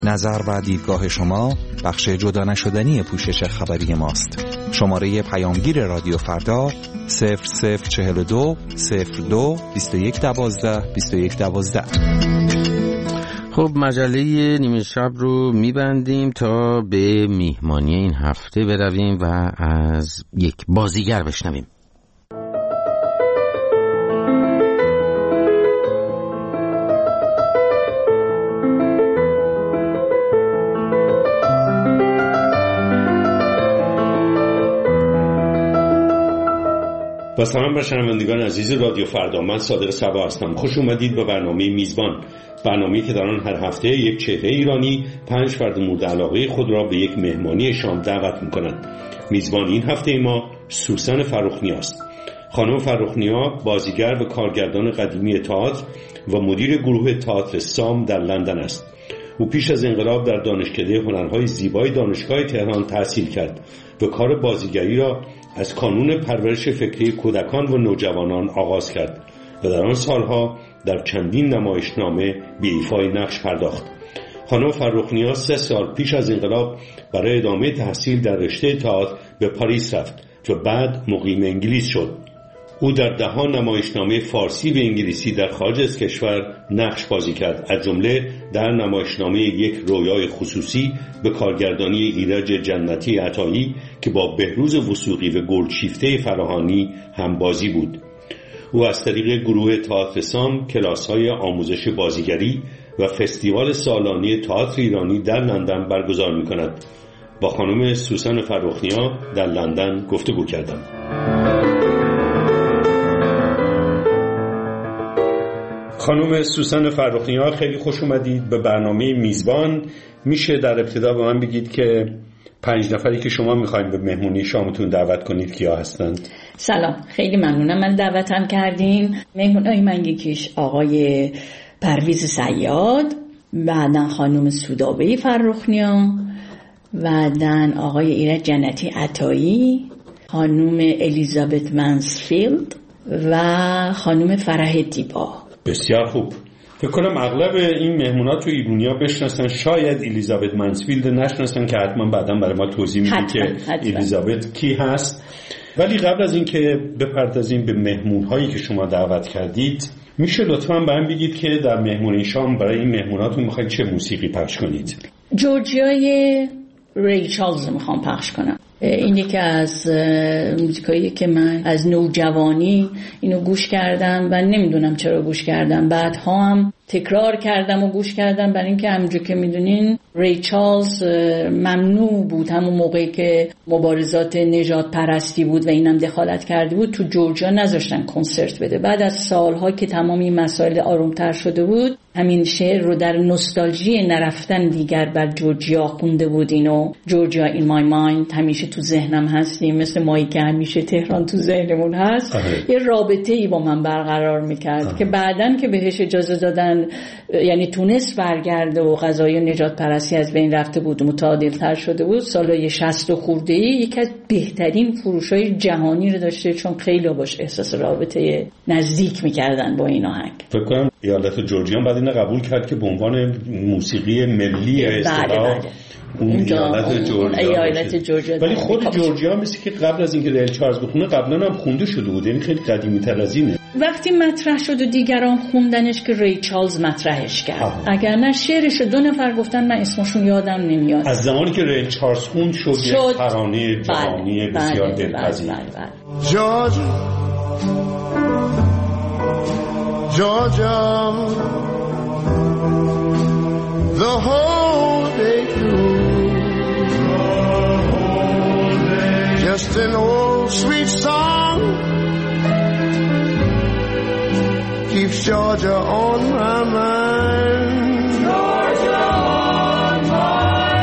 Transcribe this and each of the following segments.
نظر و دیدگاه شما بخش جدا نشدنی پوشش خبری ماست. شماره پیامگیر رادیو فردا 0042 02 2112 2112. خب مجله نیمه شب رو میبندیم تا به میهمانی این هفته برویم و از یک بازیگر بشنویم. با سلام بر شنوندگان عزیز رادیو فردا، من صادق صبا هستم. خوش اومدید به برنامه میزبان، برنامه‌ای که در آن هر هفته یک چهره ایرانی 5 فرد مورد علاقه خود را به یک مهمانی شام دعوت می‌کند. میزبان این هفته ما سوسن فرخنیا است. خانم فرخنیا بازیگر و کارگردان قدیمی تئاتر و مدیر گروه تئاتر سام در لندن است. او پیش از انقلاب در دانشکده هنرهای زیبای دانشگاه تهران تحصیل کرد و کار بازیگری را از کانون پرورش فکری کودکان و نوجوانان آغاز کرد و در آن سالها در چندین نمایشنامه به ایفای نقش پرداخت. خانم فرخنیا 3 سال پیش از انقلاب برای ادامه تحصیل در رشته تئاتر به پاریس رفت و بعد مقیم انگلیس شد. او در 10 نمایشنامه فارسی و انگلیسی در خارج از کشور نقش بازی کرد، از جمله در نمایشنامه یک رویای خصوصی به کارگردانی ایرج جنتی عطایی که با بهروز وثوقی و گلدشیفته فراهانی هم بازی بود. او از طریق گروه تئاتر سام کلاس‌های آموزش بازیگری و فستیوال سالانه تئاتر ایرانی در لندن برگزار می‌کند. با خانم سوسن فرخنیا در لندن گفتگو کردم. خانم سوسن فرخنیا، خیلی خوش اومدید به برنامه میزبان. میشه در ابتدا به من بگید که 5 نفری که شما میخواین به مهمونی شامتون دعوت کنید کیا هستند؟ سلام، خیلی ممنونم من دعوتم کردین. مهمونای من یکیش آقای پرویز صیاد، بعدن خانم سودابه فرخنیا، بعدن آقای ایرج جنتی عطایی، خانم الیزابت منسفیلد و خانم فرح دیبا. بسیار خوب. فکر کنم اغلب این مهمونا تو ایرانیا بشناسن، شاید الیزابت منسفیلد نشناسن که حتما بعداً برای ما توضیح میدید که الیزابت کی هست. ولی قبل از اینکه بپردازیم به مهمون‌هایی که شما دعوت کردید، میشه لطفاً برام بگید که در مهمونی شام برای این مهموناتون میخواید چه موسیقی پخش کنید؟ جورجیای ری چارلز میخوام پخش کنم. این یکی از موزیکایی که من از نوجوانی اینو گوش کردم و نمیدونم چرا گوش کردم، بعدها هم تکرار کردم و گوش کردم، برای اینکه همونجور که میدونین ری چارلز ممنوع بود همون موقعی که مبارزات نژاد پرستی بود و اینم دخالت کرده بود، تو جورجیا نذاشتن کنسرت بده. بعد از سالها که تمام این مسائل آرومتر شده بود، همین شعر رو در نوستالژی نرفتن دیگر بر جورجیا خونده بود. اینو جورجیا این مای مایند، همیشه تو ذهنم هستیم، مثل مایی که همیشه تهران تو ذهنمون هست. یه رابطه‌ای با من برقرار میکرد که بعدن که بهش اجازه دادن، یعنی تونست برگرده و قضایای نجات پرستی از بین رفته بود، متعادل‌تر شده بود، سالای 60 خورده‌ای یکی از بهترین فروش‌های جهانی رو داشته، چون خیلی باش احساس رابطه نزدیک میکردن با این آهنگ. فکر کنم ایالت جورجیا بعد اینو قبول کرد که به عنوان موسیقی ملی اصطلاح اون ایالت جورجیا. ولی خود جورجیا مثل که قبل از اینکه ریل چارلز بخونه قبلا هم خونده شده بود، یعنی خیلی قدیمی تر از اینه. وقتی مطرح شد و دیگران خوندنش که ری چارلز مطرحش کرد، اگر نه شعرش 2 نفر گفتن، من اسمشون یادم نمیاد. از زمانی که ریل چارلز خوند شد یک ترانه جهانی بسیار دلپذیر. Georgia, the whole day through, just an old sweet song keeps Georgia on my mind. Georgia on my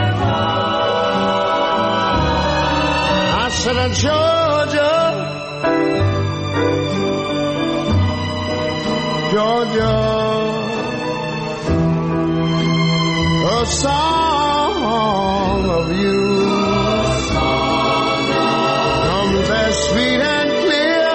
mind. I said, Georgia, Georgia, a song of you comes as sweet and clear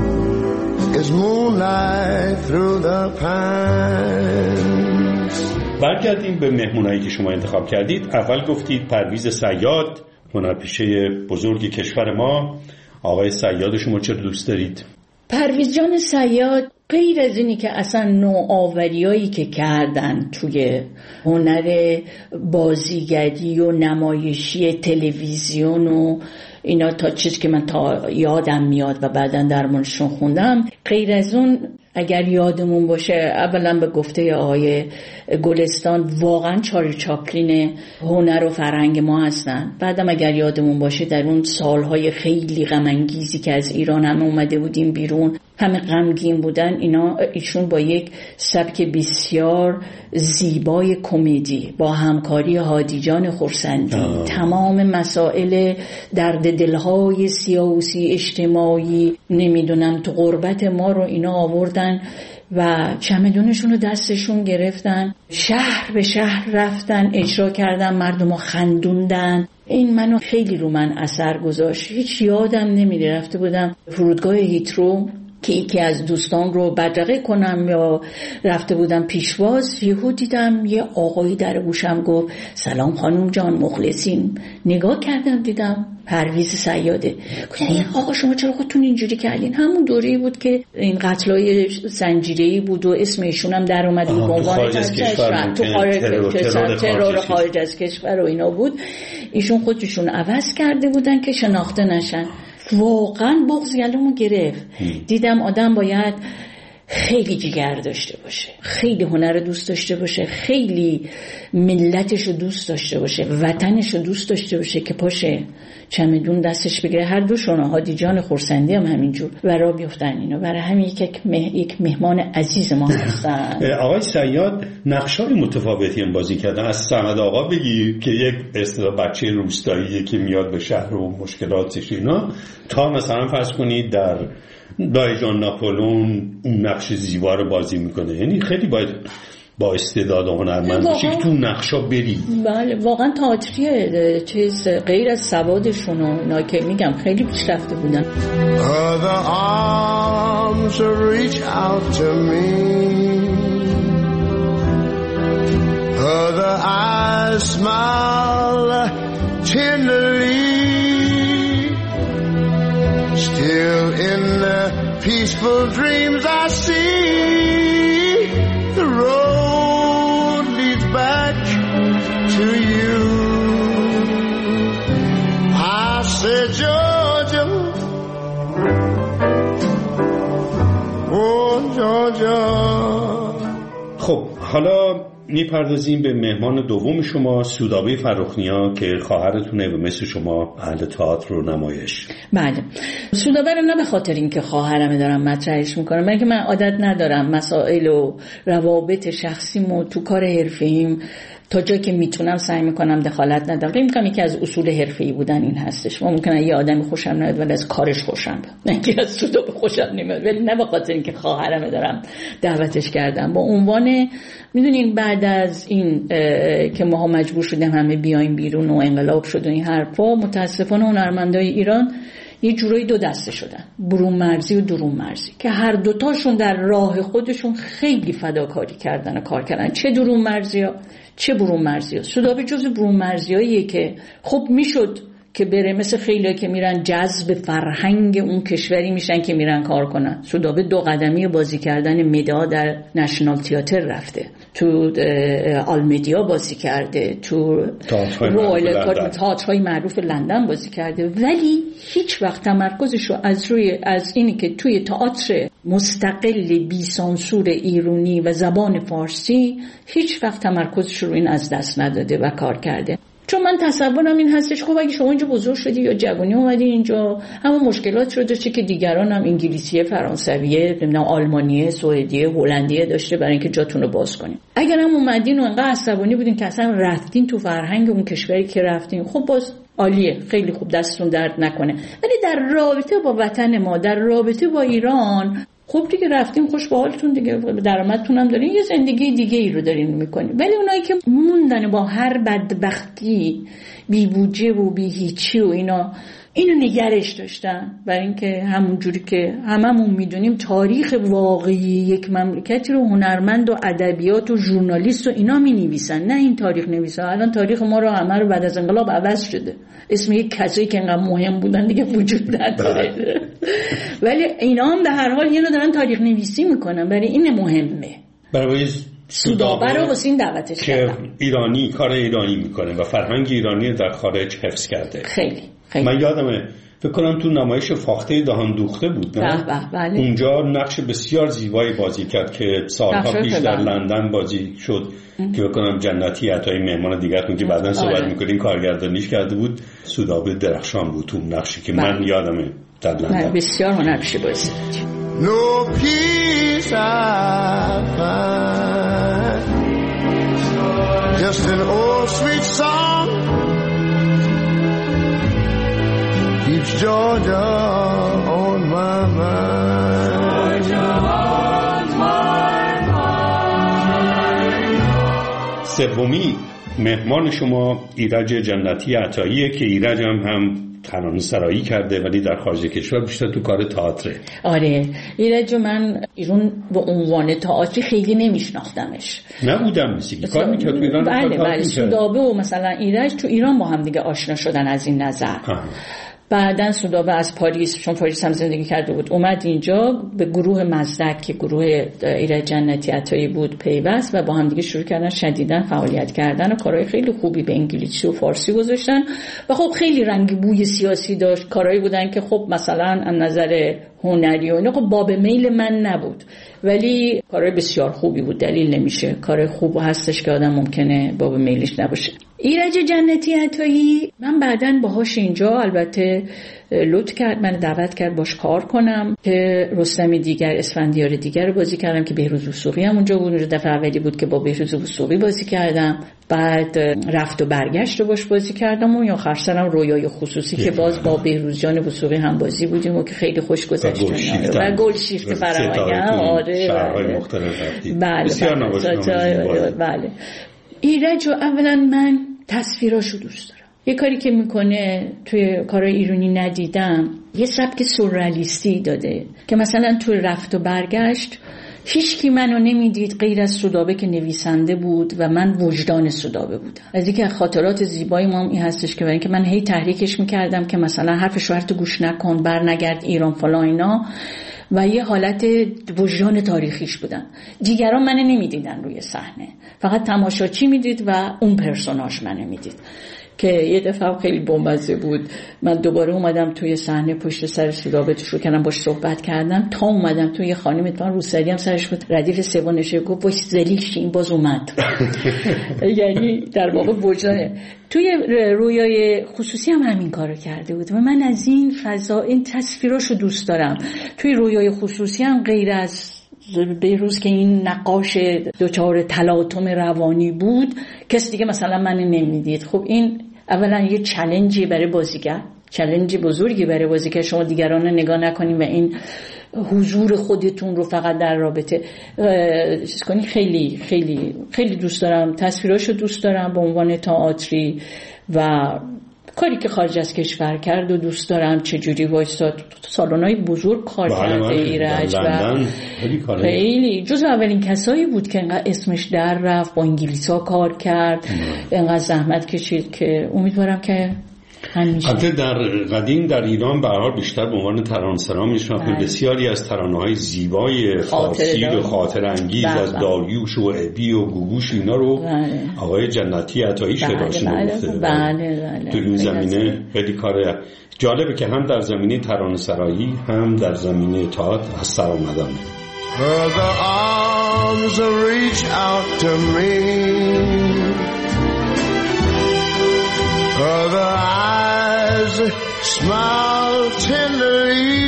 as moonlight through the pines. برگردیم به مهمونایی که شما انتخاب کردید. اول گفتید پرویز صیاد، هنرپیشه بزرگ کشور ما. آقای صیاد شما چرا دوست دارید؟ پرویز جان صیاد غیر از اینی که اصلا نوآوریایی که کردن توی هنر بازیگری و نمایشی تلویزیون و اینا، تا چیزی که من تا یادم میاد و بعداً درمونشون خوندم، غیر از اون اگر یادمون باشه، اولا به گفته آقای گلستان واقعا چارلی چاپلین هنر و فرهنگ ما هستن. بعدم اگر یادمون باشه در اون سالهای خیلی غم انگیزی که از ایران همه اومده بودیم بیرون، همه غمگین بودن، ایشون با یک سبک بسیار زیبای کمدی با همکاری هادی جان خورسندی تمام مسائل درد دلهای سیاسی اجتماعی نمیدونم تو غربت ما رو اینا آوردن و چمدونشون رو دستشون گرفتن، شهر به شهر رفتن، اجرا کردن، مردم رو خندوندن. این منو خیلی رو من اثر گذاشت. هیچ یادم نمیره رفته بودم فرودگاه هیترو که یکی از دوستان رو بدرقه کنم یا رفته بودم پیشواز، یهو دیدم یه آقایی در گوشم گفت سلام خانم جان مخلصین. نگاه کردم دیدم پرویز صیاده. گفتم آقا شما چرا خودتون اینجوری کردین؟ همون دوره‌ای بود که این قتلای زنجیره‌ای بود و اسم ایشون هم در اومد به عنوان ترور خارج از کشور و اینا بود. ایشون خودشون عوض کرده بودن که شناخته نشن. واقعا بغض گلومو گرفت. دیدم آدم باید خیلی جگر داشته باشه، خیلی هنر دوست داشته باشه، خیلی ملتش رو دوست داشته باشه، وطنش رو دوست داشته باشه که پاشه چمدون دستش بگیره. هر دوشون، هادی جان خورسندی هم همینجور و را بیفتن اینو. برای همین یک مهمان عزیز ما هستن. آقای صیاد نقشای متفاوتی هم بازی کردن. از صمد آقا بگی که یک اصطلاح بچه روستاییه که میاد به شهر و مشکلاتش اینا، تا مثلا فرض کنید در دایجان ناپولون اون نقش زیبا رو بازی میکنه. یعنی خیلی باید با استعداد و هنرمند باشی که تو نقشا بری. بله واقعا تئاتریه، چیز غیر از سوادشون و اینا که میگم خیلی پیشرفته بودن. Other arms reach out to me, other eyes smile tenderly, still in the peaceful dreams I see, the road leads back to you. I said Georgia, oh Georgia. خب حالا میپردازیم به مهمان دوم شما، سودابه فرخنیا که خواهرتونه و مثل شما اهل تئاتر و نمایش. بله سودابه رو نه به خاطر اینکه خواهرمه دارم مطرحش میکنم، بلکه من عادت ندارم مسائل و روابط شخصیمو تو کار حرفه‌ایم تا جایی که میتونم سعی میکنم دخالت ندم. فکر میکنم یکی از اصول حرفه‌ای بودن این هستش. ممکنه یه آدمی خوشم نیاد ولی از کارش خوشم بیاد، نه از سودابه خوشم نمیاد، ولی نه به خاطر اینکه خواهرمه دارم دعوتش کردم. با عنوان میدونین بعد از این که ماها مجبور شدیم همه بیایم بیرون و انقلاب شد و این حرفا، متاسفانه هنرمندای ایران یه جورایی دو دسته شدن، برون مرزی و درون مرزی، که هر دوتاشون در راه خودشون خیلی فداکاری کردن و کار کردن، چه درون مرزی ها چه برون مرزی ها. سودابه جز برون مرزی هاییه که خب میشد که بره مثل خیلی که میرن جذب فرهنگ اون کشوری میشن که میرن کار کنن. سودابه 2 قدمی بازی کردن مدا در نشنال تئاتر رفته، تو آلمدیا بازی کرده، تو تئاترهای معروف لندن بازی کرده، ولی هیچ وقت تمرکزشو از اینی که توی تئاتر مستقل بی سانسور ایرانی و زبان فارسی هیچ وقت تمرکزش رو این از دست نداده و کار کرده. چون من تصورم این هستش خب اگه شما اینجا بزرگ شدی یا جوانی اومدی اینجا، همون مشکلات رو داشته که دیگران هم انگلیسیه، فرانسویه، نمیدونم آلمانیه، سوئدیه، هلندیه داشته برای اینکه جاتون رو باز کنین. اگر هم اومدین و انقدر عصبانی بودین که اصلا رفتین تو فرهنگ اون کشوری که رفتین، خب باز عالیه، خیلی خوب، دستتون درد نکنه. ولی در رابطه با وطن ما، در رابطه با ایران، خب دیگه رفتیم خوش به حالتون دیگه، درآمدتون هم دارین، یه زندگی دیگه ای رو دارین میکنین. ولی اونایی که موندن با هر بدبختی بی بودجه و بی هیچی و اینا اینو نگرش داشتن، برای اینکه همونجوری که هممون میدونیم تاریخ واقعی یک مملکتی رو هنرمند و ادبیات و ژورنالیست و اینا مینویسن، نه این تاریخ نویسا. الان تاریخ ما رو همه رو بعد از انقلاب عوض شده، اسم یک کسایی که انقدر مهم بودن دیگه وجود نداره. ولی اینا هم به هر حال اینو دارن تاریخ نویسی میکنن، برای این مهمه. برای سودابه رو واسه این دعوتش که ایرانی کار ایرانی میکنه و فرهنگ ایرانی در خارج حفظ کرده. خیلی من یادمه فکر کنم تو نمایش فاخته دهان دوخته بود نه؟ بله. اونجا نقش بسیار زیبایی بازی کرد که سالها پیش در لندن بازی شد که بکنم جنتی عطایی مهمان دیگرتون که بعداً صحبت میکنیم کارگردانیش کرده بود. سودابه درخشان بود تو نقشی که من یادمه در لندن. بسیار هنرپیشه بازی. No peace I find, just an old sweet song keeps Georgia on my mind. Georgia on my mind. سومی مهمان شما ایرج جنتی عطاییه که ایرج هم ترانه‌سرایی کرده ولی در خارج کشور بیشتر تو کار تئاتره. آره ایرج من ایران به عنوان تئاتری خیلی نمیشناختمش. نبودم موسیقی کار میکرد تو ایران. بله سودابه و مثلا ایرج تو ایران با هم دیگه آشنا شدن از این نظر. بعدن سودابه از پاریس، چون پاریس هم زندگی کرده بود، اومد اینجا به گروه مزدک که گروه ایرج جنتی عطایی بود پیوست و با هم دیگه شروع کردن شدیداً فعالیت کردن و کارهای خیلی خوبی به انگلیسی و فارسی گذاشتن و خب خیلی رنگ بوی سیاسی داشت. کارهایی بودن که خب مثلا از نظر هنری و اینا خب باب میل من نبود، ولی کارهای بسیار خوبی بود. دلیل نمیشه کار خوب هستش که آدم ممکنه باب میلش نباشه. ایرج جنتی عطایی من بعداً باهاش اینجا البته لطف کرد، من دعوت کرد باش کار کنم که رستم دیگر اسفندیار دیگر رو بازی کردم که بهروز وثوقی هم اونجا بود. دفعه اولی بود که با بهروز وثوقی بازی کردم، بعد رفت و برگشت رو باش بازی کردم و آخر سرم رویای خصوصی که باز با بهروز جان وثوقی هم بازی بودیم و که خیلی خوش گذشت و گلشیفته فرهنگ. آره شهرهای مختلف رفتید. بله. ایرج رو اولا من تصویراشو دوست دارم. یه کاری که میکنه توی کارهای ایرانی ندیدم، یه سبک سورئالیستی داده که مثلا توی رفت و برگشت هیچ کی منو نمیدید غیر از سودابه که نویسنده بود و من وجدان سودابه بودم. از اینکه خاطرات زیبایی ما این هستش که برای اینکه من هی تحریکش میکردم که مثلا حرف شوهرتو گوش نکن، برنگرد ایران فلان اینا، و یه حالت وجدان تاریخیش بودن. دیگران منو نمیدیدن روی صحنه، فقط تماشاچی میدید و اون پرسوناژ منو میدید. که یه دفعه خیلی بامزه بود، من دوباره اومدم توی صحنه پشت سر سودابه شروع کردم باش صحبت کردم تا اومدم توی خانم اتفاقا روسری هم سرش بود ردیف سوم نشه گفت باش زلیش این باز اومد. یعنی در واقع وجدانه. توی رویای خصوصی هم همین کارو کرده بود و من از این فضا این تصویراشو دوست دارم. توی رویای خصوصی هم غیر از بهروز که این نقاش دوچار تلاطم روانی بود کسی دیگه مثلا من نمیدید. خب این اولا یه چالنجی برای بازیگر، چالنج بزرگی برای بازیگر، شما دیگران رو نگاه نکنین و این حضور خودتون رو فقط در رابطه چیز کنین. خیلی خیلی خیلی دوست دارم تصویراشو، دوست دارم به عنوان تئاتری و کاری که خارج از کشور کرد و دوست دارم چجوری وایستاد. سالن‌های بزرگ کار کرده ایرج و خیلی جزو اولین کسایی بود که انقدر اسمش در رفت، با انگلیسا کار کرد، انقدر زحمت کشید که امیدوارم که البته در قدیم در ایران به هر حال بیشتر به عنوان ترانه‌سرا میشناختیم. بسیاری از ترانه‌های زیبای فارسی و خاطر انگیز از داریوش و ابی و گوگوش اینا رو آقای جنتی عطایی شعراشون گفته. تو این زمینه خیلی کار جالبه که هم در زمینه ترانه‌سرایی هم در زمینه تئاتر از سر آمدن. The arms reach out to me, the eyes smile tenderly,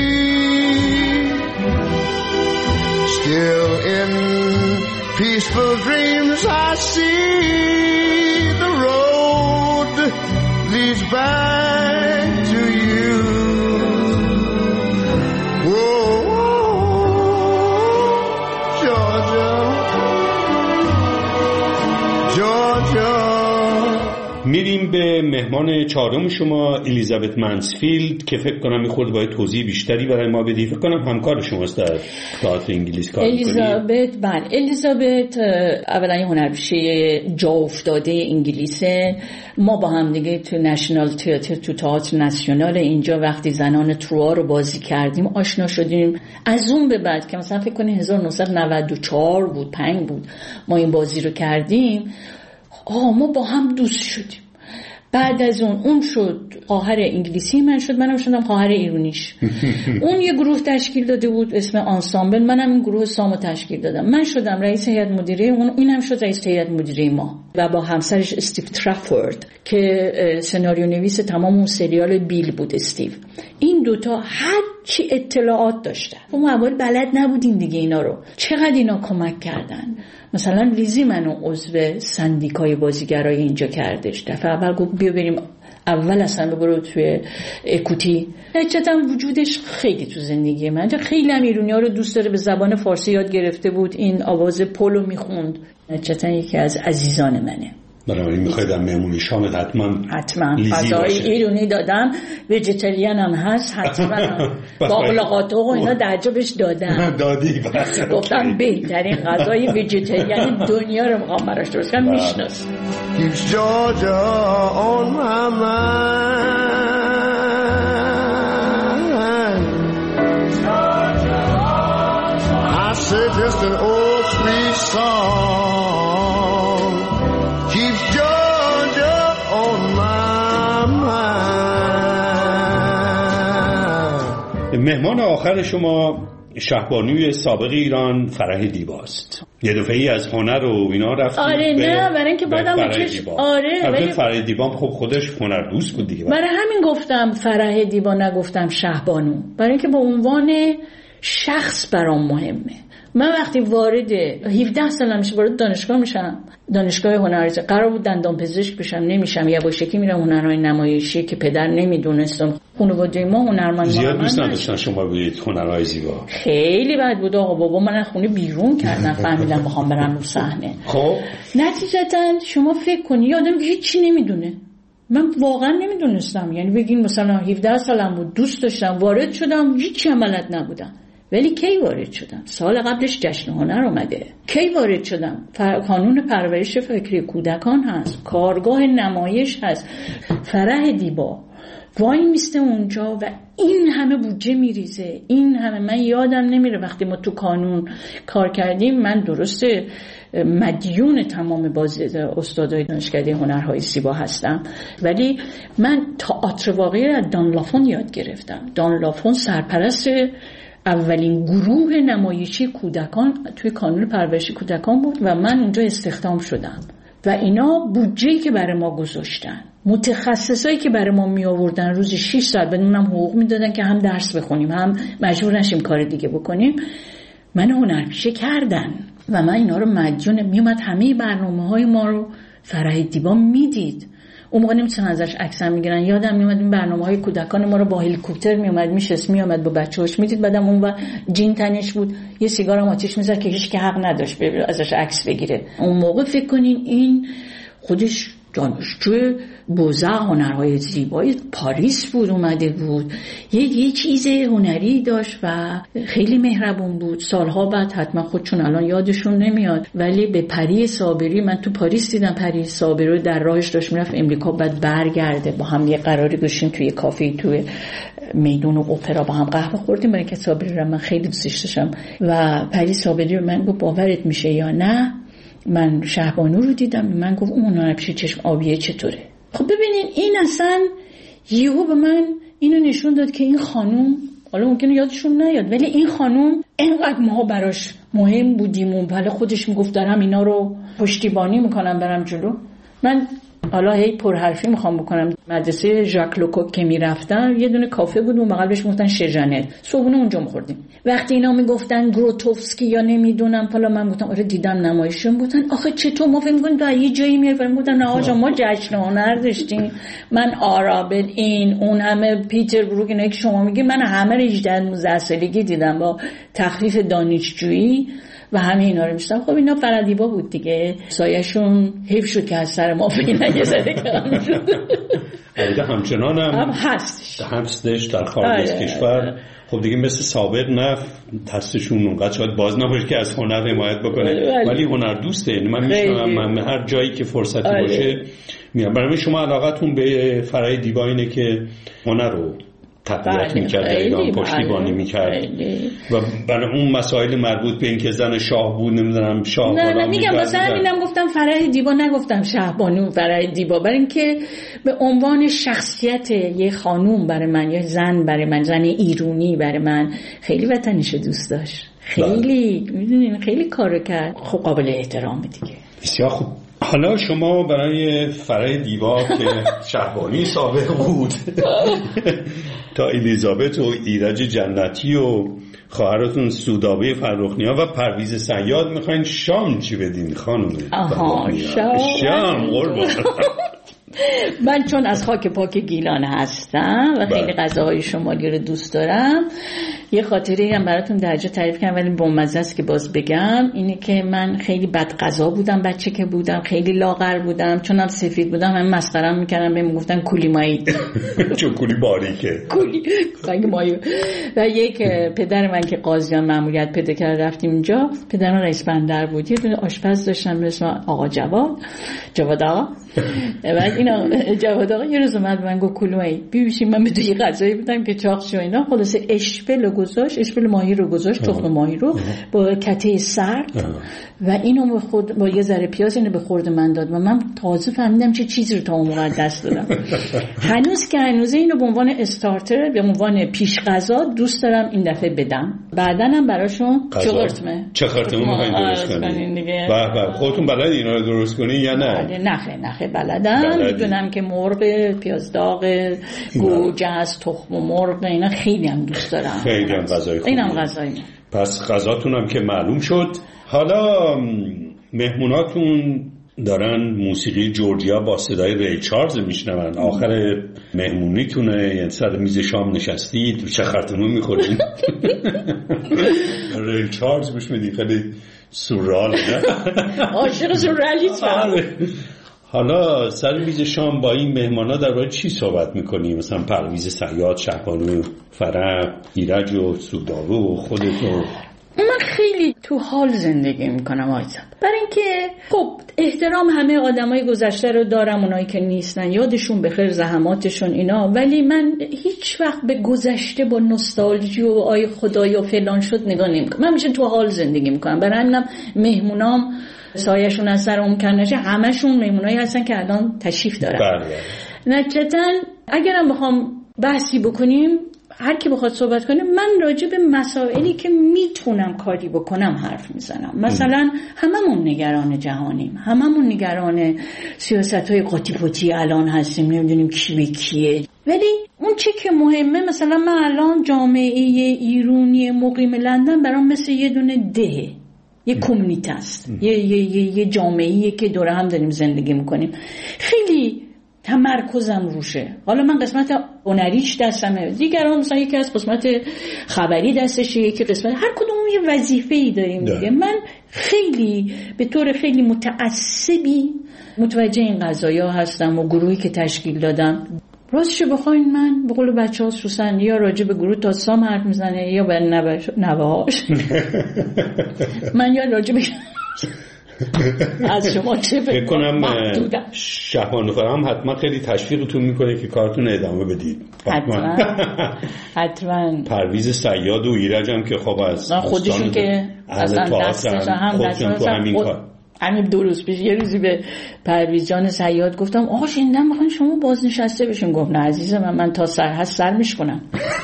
still in peaceful dreams I see the road leads back to you. میریم به مهمان چهارم شما، الیزابت منسفیلد، که فکر کنم میخورد باید توضیح بیشتری برای ما بدی. فکر کنم همکار شماست در تئاتر انگلیس کار می‌کنید. الیزابت اولا یه هنرپیشه جا افتاده انگلیسه. ما با هم دیگه تو نشنال تئاتر، تو تئاتر ناسیونال اینجا وقتی زنان تروا رو بازی کردیم آشنا شدیم. از اون به بعد که مثلا فکر کنید 1994 بود 5 بود ما این بازی رو کردیم، ما با هم دوست شدیم. بعد از اون شد خواهر انگلیسی من شد، منم شدم خواهر ایرونیش. اون یه گروه تشکیل داده بود اسم آنسامبل، منم این گروه سامو تشکیل دادم. من شدم رئیس هیئت مدیره اون، اینم شد رئیس هیئت مدیره ما. و با همسرش استیو ترافورد که سناریو نویس تمام اون سریال بیل بود استیو. این دوتا هر چی اطلاعات داشتن. ما اول بلد نبودیم دیگه اینا رو. چقدر اینا کمک کردن. مثلا لیزی منو عضو سندیکای بازیگرای اینجا کردش. دفعه اول گفت بیا بریم اول اصلا برو توی اکوتی. حقیقتا وجودش خیلی تو زندگی من، خیلی هم ایرونی‌ها رو دوست داره، به زبان فارسی یاد گرفته بود، این آواز پولو میخوند. حقیقتا یکی از عزیزان منه. بنابراین میخواید در مهمونی شامت حتما غذای ایرونی دادم، ویجیتریان هم هست حتما. باقلاقات و اینا درجا بهش دادم. دادی گفتم بهترین غذای ویجیتریان دنیا رو میخوام براش درست کنم، میشناس. Keeps Georgia on my mind. I say just an old sweet song keeps Georgia on my mind. مهمان آخر شما شهبانوی سابق ایران فرح دیباست. یه دفعه‌ای از هنر و اینا رفت. آره نه برای اینکه بعدم آره فرح دیبا خب خودش هنردوست بود دیگه. برای همین گفتم فرح دیبا نگفتم شهبانو، برای اینکه به عنوان شخص برام مهمه. من وقتی وارد 17 سالم میشه وارد دانشگاه میشم، دانشگاه هنری، قرار بود دندان پزشک بشم، نمیشم، یواشکی میرم هنرهای نمایشی که پدر نمیدونستم. خانواده ما هنرمند زیاد دوست نداشتن شما برید هنرهای زیبا. خیلی بد بود آقا، بابا من از خونه بیرون کردن، فهمیدم میخوام برم رو صحنه. خب نتیجتا شما فکر کنی یه آدم هیچی نمیدونه. من واقعا نمیدونستم، یعنی بگین مثلا 17 سالم بود، دوست داشتم، وارد شدم، هیچی بلد نبودم. ولی کی وارد شدم؟ سال قبلش جشن هنر اومده. کی وارد شدم؟ کانون پرورش فکری کودکان هست، کارگاه نمایش هست. فرح دیبا وای میسته اونجا و این همه بودجه میریزه، این همه. من یادم نمیره وقتی ما تو کانون کار کردیم، من درسته مدیون تمام استادای دانشکده هنرهای زیبا هستم، ولی من تئاتر واقعی را دان لافون یاد گرفتم. دان لافون سرپرست اولین گروه نمایشی کودکان توی کانون پرورش کودکان بود و من اونجا استخدام شدم و اینا بودجه‌ای که برای ما گذاشتن، متخصصایی که برای ما می آوردن، روزی 6 ساعت بدونم حقوق میدادن که هم درس بخونیم هم مجبور نشیم کار دیگه بکنیم، من هنرپیشه کردن و من اینا رو مدیون. میومد همه برنامه‌های ما رو فرح دیبا میدید. اون موقع نمیتونن ازش عکس هم میگیرن. یادم میومد این برنامه‌های کودکان ما رو با هلیکوپتر میومد میشست میومد با بچه‌هاش میدید، بعدم اون و جین تنش بود، یه سیگار هم آتیش می‌زد که هیچ که حق نداشت ازش عکس بگیره. اون موقع فکر کنین این خودش دانشجو بوزه هنرهای زیبایی پاریس بود، اومده بود، یه چیز هنری داشت و خیلی مهربون بود. سالها بعد حتما خودشون الان یادشون نمیاد، ولی به پری صابری، من تو پاریس دیدم پری صابری رو در راهش داشت میرفت امریکا، بعد برگرده. با هم یه قراری گذاشتیم توی کافه توی میدون اپرا با هم قهوه خوردیم، برای که صابری رو من خیلی دوستش داشتم و پری صابری رو من گفت باورت میشه یا نه من شهبانو رو دیدم. من گفت اون هنرپیشه چشم آبیه چطوره؟ خب ببینین این اصلا یهو به من اینو نشون داد که این خانوم، حالا ممکنه یادشون نیاد، ولی این خانوم اینقدر ما براش مهم بودیم و حالا خودش میگفت دارم اینا رو پشتیبانی میکنم برم جلو. من حالا هی پرحرفی میخوام بکنم، مدرسه ژاک لوکوک که میرفتم یه دونه کافه بود اون بغل بهش میگفتن شژانل، صبحونه اونجا می‌خوردیم. وقتی اینا میگفتن گروتوفسکی یا نمیدونم حالا من گفتم آره دیدم نمایششون بودن. آخه چطور ما فکر می‌کنیم تو یه جایی میای فکر می‌کنم نه آقا ما جشن هنر داشتیم. من آرابل این اون همه پیتر بروک اینا که شما میگی من همه رو 18 19 سالگی دیدم با تخفیف دانشجویی و همه اینا رو میشتم. خب اینا فرادیبا بود دیگه، سایه‌شون حیف شد که از سر ما فیلم نگذره کلام شد. البته همچنان هم هستش در خارج از کشور. خب دیگه مثل سابق نه دستشون اونقدر شاید باز نباشه که از هنر حمایت بکنه، ولی هنر دوسته. من میشنم من هر جایی که فرصتی باشه میام. برای شما علاقتون به فرای دیبا اینه که هنر رو تقویت میکرد، ایران پشتیبانی میکرد و برای اون مسائل مربوط به این که زن شاه بود نمیدونم شاه نه میگم واسه همینم گفتم فرح دیبا نگفتم شهبانو فرح دیبا، برای اینکه به عنوان شخصیت یه خانوم برای من یا زن برای من، زن ایرانی برای من خیلی وطنیشو دوست داشت، خیلی میدونین خیلی کارو کرد، خب قابل احترامه دیگه. بسیار خوب. حالا شما برای فرای دیبا که شهبانی سابق بود تا الیزابت و ایرج جنتی و خواهراتون سودابه فرخنیا و پرویز صیاد میخواین شام چی بدین خانم؟ شام قربان. من چون از خاک پاک گیلان هستم و خیلی غذاهای شمالی رو دوست دارم، یه خاطره هم براتون درجا تعریف کنم ولی بامزه است که باز بگم، اینه که من خیلی بد غذا بودم بچه که بودم، خیلی لاغر بودم، چونم سفید بودم هم مسخره‌ام میکردن بهم میگفتن کولی مایی چون کولی باریکه کولی مایی. و یک پدر من که قاضیان مأموریت پیدا کرد رفتیم اونجا، پدرم رئیس بندر بود، یه دونه آشپز داشتم به اسم آقا جواد آقا. بعد اینا جواد آقا یه روز اومد من گفت کلومایی بیبیشیم من به تو یه غذایی بدم که چاق شه اینا. خلاصه اشپل گذاشت، اشپل ماهی رو گذاشت، تخم ماهی رو با کته سرد و اینو به خود با یه ذره پیاز اینو به خورد من داد و من تازه فهمیدم چه چیزی رو تا اون موقع دست دادم. هنوز که هنوز اینو به عنوان استارتر به عنوان پیش غذا دوست دارم این دفعه بدم. بعداً هم براشون چه خرطمه می‌خواید درست کنین دیگه؟ بله خودتون بلد اینا رو درست کنین یا نه؟ نه بلدم. میدونم که مرغ پیاز داغ گوجه از تخم مرغ اینا خیلی هم دوست دارم، خیلی هم غذای خوبی. اینم غذایی. پس غذاتون هم که معلوم شد. حالا مهموناتون دارن موسیقی جورجیا با صدای ری چارلز میشنون، آخر مهمونیتونه، یعنی سر میز شام نشستید چه خرطمون میخورید ری چارلز گوش میدید، خیلی سورال نه؟ عاشق سورئالیسم. حالا سر میز شام با این مهمانا درباره چی صحبت میکنی؟ مثلا پرویز صیاد، شهبانو، فرح، ایرج و سودابه و خودت و من خیلی تو حال زندگی میکنم آیزم، برای اینکه خب احترام همه آدمای گذشته رو دارم، اونایی که نیستن یادشون بخیر زحماتشون اینا، ولی من هیچ وقت به گذشته با نوستالژی و آی خدایا فلان شد نگاه نمیکنم. من میشه تو حال زندگی میکنم، برای همینم مهمونام سایه‌شون از سر اون کنشه، همشون مهمونایی هستن که الان تشریف دارن. نتیجتاً اگرم بخوام بحثی بکنیم هر کی بخواد صحبت کنه، من راجع به مسائلی که میتونم کاری بکنم حرف میزنم. مثلا هممون نگران جهانیم، هممون نگران سیاست‌های قاطی پوتی الان هستیم، نمیدونیم کی به کیه، ولی اون چه که مهمه، مثلا من الان جامعه ایرانی مقیم لندن برام مثل یه دونه ده، یه کمیونیته است، یه جامعه‌ایه که دور هم داریم زندگی میکنیم، خیلی تمرکزم روشه. حالا من قسمت هنریش دستمه، دیگران مثلا یکی از قسمت خبری دستشه، یکی قسمت، هر کدوم یه وظیفه‌ای داریم دیگه. من خیلی به طور خیلی متعصبی متوجه این قضایا هستم و گروهی که تشکیل دادم. راستش بخواین من به قول بچه‌ها سوسن یا راجع به گروه تاسام حرف میزنه یا به نوه‌هاش من یا راجع به از شما چه فکر کنم شهبانو فرام حتما خیلی تشویقتون میکنه که کارتون ادامه بدید. حتما. پرویز صیاد و ایرج هم که خب از خودشون که اصلا دستش هم تو همین کار. همین 2 روز پیش یه روزی به پرویز جان صیاد گفتم آقا شنیدم میخوان شما بازنشسته بشین. گفت نه عزیزم من تا سر هست سر میشکنم.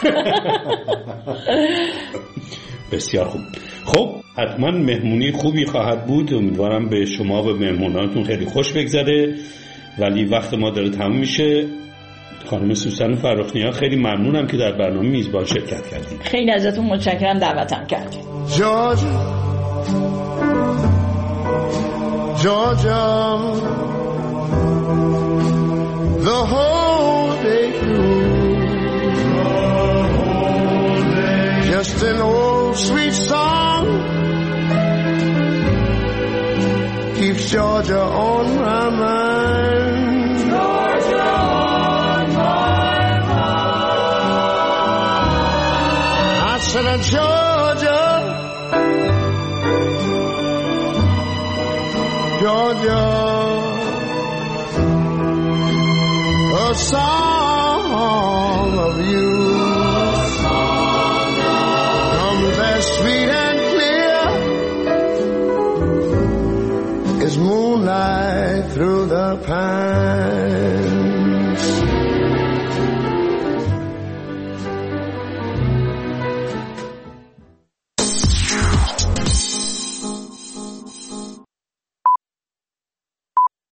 بسیار خوب. خب حتما مهمونی خوبی خواهد بود، امیدوارم به شما و مهمونانتون خیلی خوش بگذره، ولی وقت ما داره تموم میشه. خانم سوسن فرخ‌نیا خیلی ممنونم که در برنامه میزبان شرکت کردید. خیلی ازتون متشکرم دعوتم کردید. Georgia, Georgia, the whole day through, just an old sweet song keeps Georgia on my mind. Georgia on my mind. I said, Georgia, Georgia, a song of you comes as sweet and clear as moonlight through the pines.